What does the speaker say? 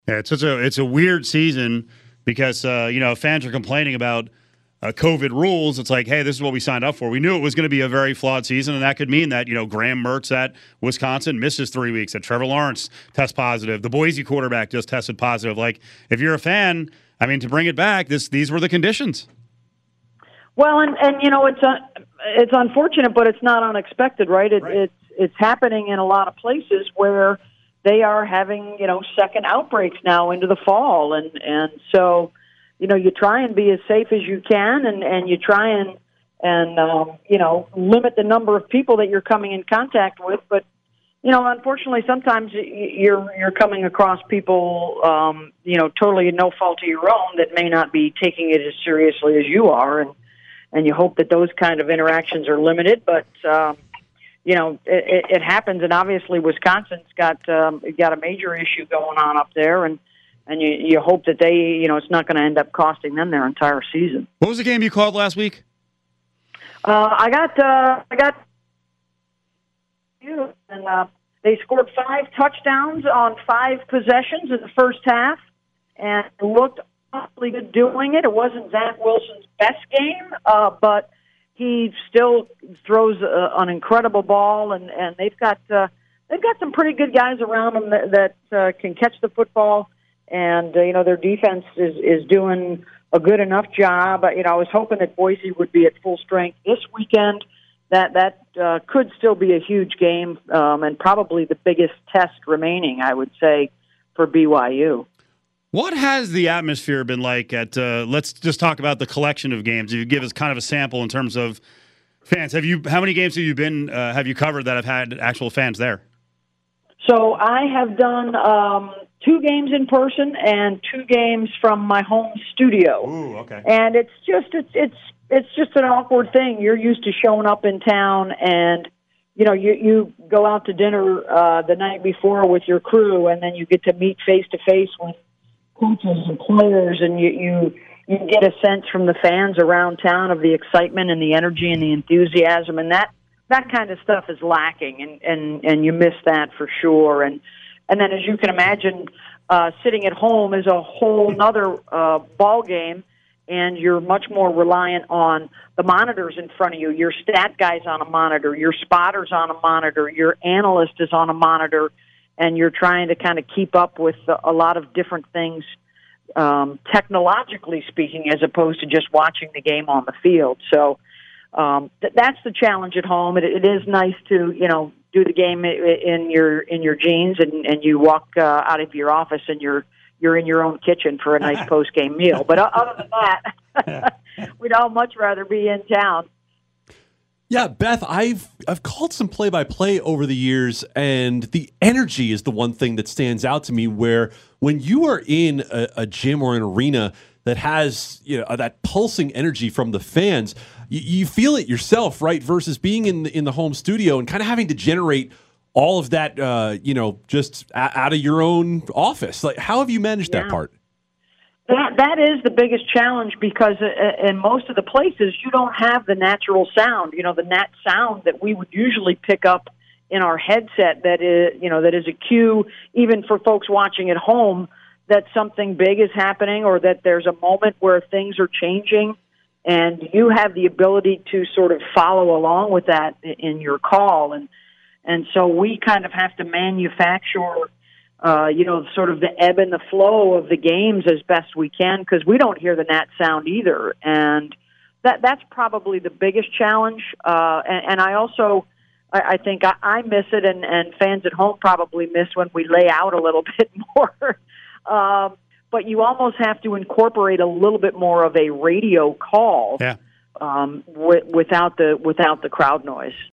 Yeah, it's a weird season because fans are complaining about COVID rules. It's like, hey, this is what we signed up for. We knew it was going to be a very flawed season, and that could mean that Graham Mertz at Wisconsin misses 3 weeks. That Trevor Lawrence tests positive. The Boise quarterback just tested positive. Like, if you're a fan, I mean, to bring it back, these were the conditions. Well, and it's unfortunate, but it's not unexpected, right? It's happening in a lot of places where they are having second outbreaks now into the fall, and so you try and be as safe as you can, and you try and limit the number of people that you're coming in contact with, but unfortunately, sometimes you're coming across people, totally no fault of your own that may not be taking it as seriously as you are, and you hope that those kind of interactions are limited. But it happens, and obviously Wisconsin's got a major issue going on up there, and you hope that they, it's not going to end up costing them their entire season. What was the game you called last week? I got and they scored 5 touchdowns on 5 possessions in the first half, and looked awfully good doing it. It wasn't Zach Wilson's best game, but he still throws an incredible ball, and they've got some pretty good guys around them that can catch the football, and their defense is doing a good enough job. I was hoping that Boise would be at full strength this weekend. That could still be a huge game, and probably the biggest test remaining, I would say, for BYU. What has the atmosphere been like at, let's just talk about the collection of games. If you give us kind of a sample in terms of fans, how many games have you covered that have had actual fans there? So I have done 2 games in person and 2 games from my home studio. Ooh, okay. And it's just an awkward thing. You're used to showing up in town, and you go out to dinner the night before with your crew, and then you get to meet face to face with coaches and players, and you get a sense from the fans around town of the excitement and the energy and the enthusiasm, and that kind of stuff is lacking, and you miss that for sure. And then, as you can imagine, sitting at home is a whole other ball game, and you're much more reliant on the monitors in front of you. Your stat guy's on a monitor, your spotter's on a monitor, your analyst is on a monitor, and you're trying to kind of keep up with a lot of different things, technologically speaking, as opposed to just watching the game on the field. So that's the challenge at home. It is nice to do the game in your jeans, and you walk out of your office and you're in your own kitchen for a nice post-game meal. But other than that, we'd all much rather be in town. Yeah, Beth, I've called some play-by-play over the years, and the energy is the one thing that stands out to me, where when you are in a gym or an arena that has that pulsing energy from the fans, you feel it yourself, right? Versus being in the home studio and kind of having to generate all of that, just out of your own office. Like, how have you managed that part? That is the biggest challenge, because in most of the places you don't have the natural sound. The nat sound that we would usually pick up in our headset. That is a cue even for folks watching at home that something big is happening, or that there's a moment where things are changing, and you have the ability to sort of follow along with that in your call. And so we kind of have to manufacture, sort of the ebb and the flow of the games as best we can, because we don't hear the nat sound either. And that's probably the biggest challenge. And I also, I think I miss it, and fans at home probably miss when we lay out a little bit more. But you almost have to incorporate a little bit more of a radio call, without the crowd noise.